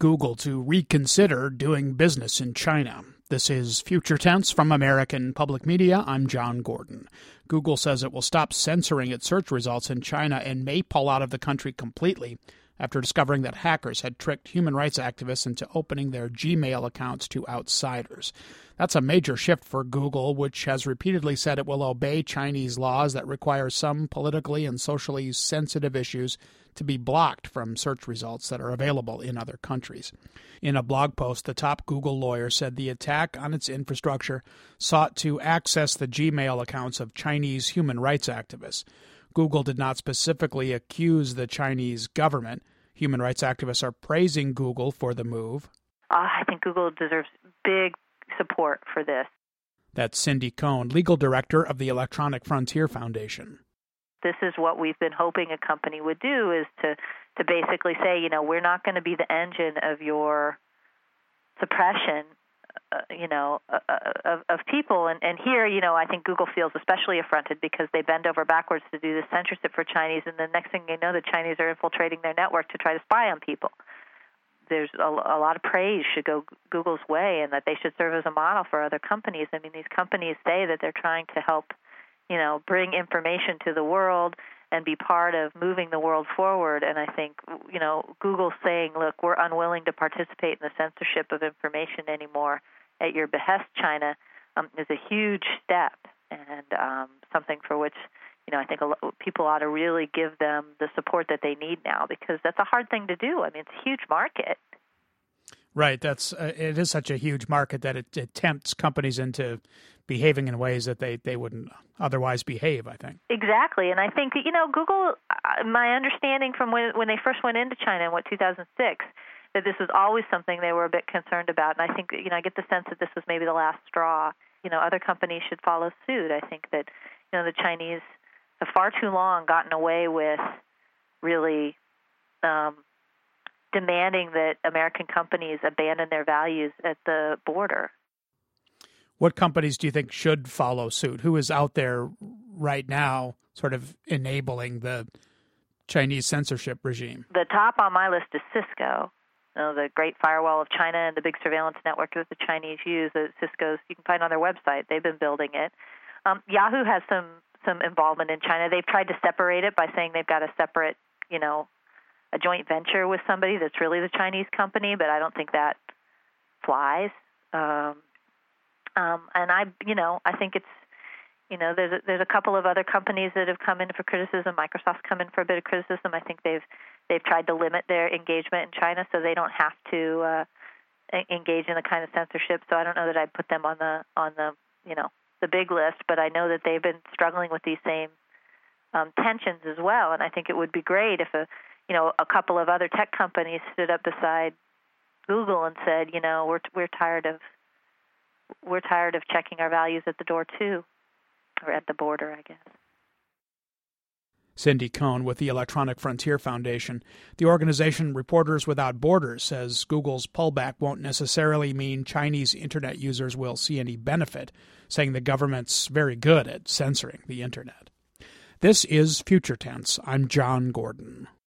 Google to reconsider doing business in China. This is Future Tense from American Public Media. I'm John Gordon. Google says it will stop censoring its search results in China and may pull out of the country completely after discovering that hackers had tricked human rights activists into opening their Gmail accounts to outsiders. That's a major shift for Google, which has repeatedly said it will obey Chinese laws that require some politically and socially sensitive issues to be blocked from search results that are available in other countries. In a blog post, the top Google lawyer said the attack on its infrastructure sought to access the Gmail accounts of Chinese human rights activists. Google did not specifically accuse the Chinese government. Human rights activists are praising Google for the move. I think Google deserves big support for this. That's Cindy Cohn, legal director of the Electronic Frontier Foundation. This is what we've been hoping a company would do, is to basically say, we're not going to be the engine of your suppression, of people. And here, I think Google feels especially affronted because they bend over backwards to do the censorship for Chinese, and the next thing they know, the Chinese are infiltrating their network to try to spy on people. There's a lot of praise should go Google's way, and that they should serve as a model for other companies. I mean, these companies say that they're trying to help, bring information to the world and be part of moving the world forward. And I think, Google's saying, look, we're unwilling to participate in the censorship of information anymore at your behest, China, is a huge step, and something for which, I think people ought to really give them the support that they need now, because that's a hard thing to do. I mean, it's a huge market. Right. It is such a huge market that it tempts companies into behaving in ways that they wouldn't otherwise behave, I think. Exactly. And I think, Google, my understanding from when they first went into China in 2006, that this was always something they were a bit concerned about. And I think, I get the sense that this was maybe the last straw. Other companies should follow suit. I think that, the Chinese have far too long gotten away with really demanding that American companies abandon their values at the border. What companies do you think should follow suit? Who is out there right now sort of enabling the Chinese censorship regime? The top on my list is Cisco. The Great Firewall of China and the big surveillance network that the Chinese use. Cisco's, you can find on their website. They've been building it. Yahoo has some involvement in China. They've tried to separate it by saying they've got a separate, a joint venture with somebody that's really the Chinese company, but I don't think that flies. And I think it's, there's a couple of other companies that have come in for criticism. Microsoft's come in for a bit of criticism. I think they've tried to limit their engagement in China so they don't have to engage in the kind of censorship. So I don't know that I'd put them on the the big list, but I know that they've been struggling with these same tensions as well. And I think it would be great if a couple of other tech companies stood up beside Google and said, we're tired of checking our values at the door too, or at the border, I guess. Cindy Cohn with the Electronic Frontier Foundation. The organization Reporters Without Borders says Google's pullback won't necessarily mean Chinese internet users will see any benefit, saying the government's very good at censoring the internet. This is Future Tense. I'm John Gordon.